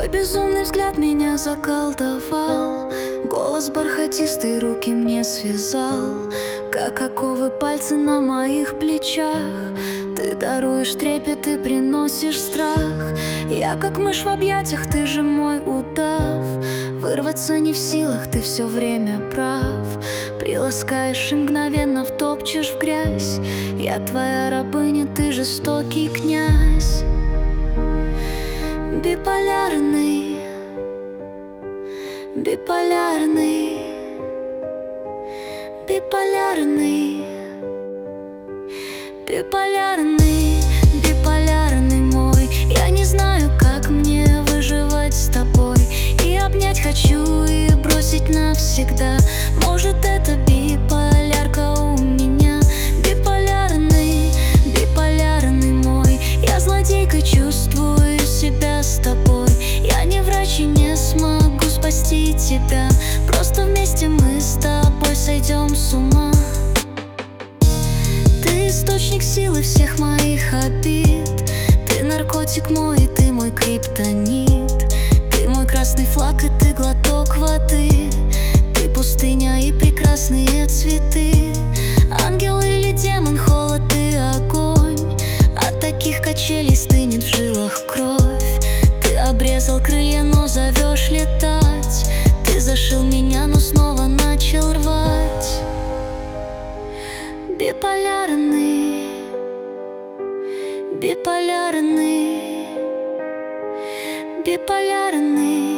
Твой безумный взгляд меня заколдовал, голос бархатистый руки мне связал, как оковы пальцы на моих плечах. Ты даруешь трепет и приносишь страх. Я как мышь в объятиях, ты же мой удав. Вырваться не в силах, ты все время прав. Приласкаешь и мгновенно втопчешь в грязь. Я твоя рабыня, ты жестокий князь. Биполярный, биполярный, биполярный, биполярный, биполярный мой. Я не знаю, как мне выживать с тобой. И обнять хочу, и бросить навсегда. Может, это биполярка у меня. Биполярный, биполярный мой. Я злодейка, чувствую себя с тобой. Я не врач и не смогу спасти тебя. Просто вместе мы с тобой сойдем с ума. Ты источник силы всех моих обид. Ты наркотик мой, и ты мой криптонит. Ты мой красный флаг, и ты глоток воды. Ты пустыня и прекрасные цветы. Ангел или демон, холод и огонь. От таких качелей стынет в жилах кровь. Ты обрезал крылья, но зовешь летать. Ты зашил меня, но снова начал рвать. Биполярный, биполярный, биполярный,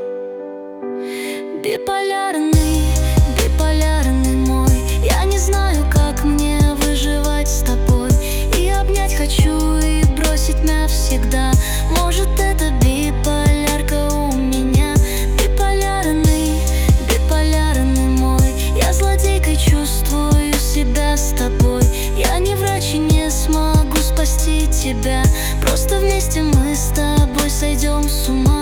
биполярный, биполярный мой. Я не знаю, как мне выживать с тобой. И обнять хочу, и бросить навсегда. Может, это биполярка у меня. Биполярный, биполярный мой. Я злодейкой, чувствую себя с тобой. Я не врач и не смогу спасти тебя. Просто вместе мы с тобой сойдем с ума.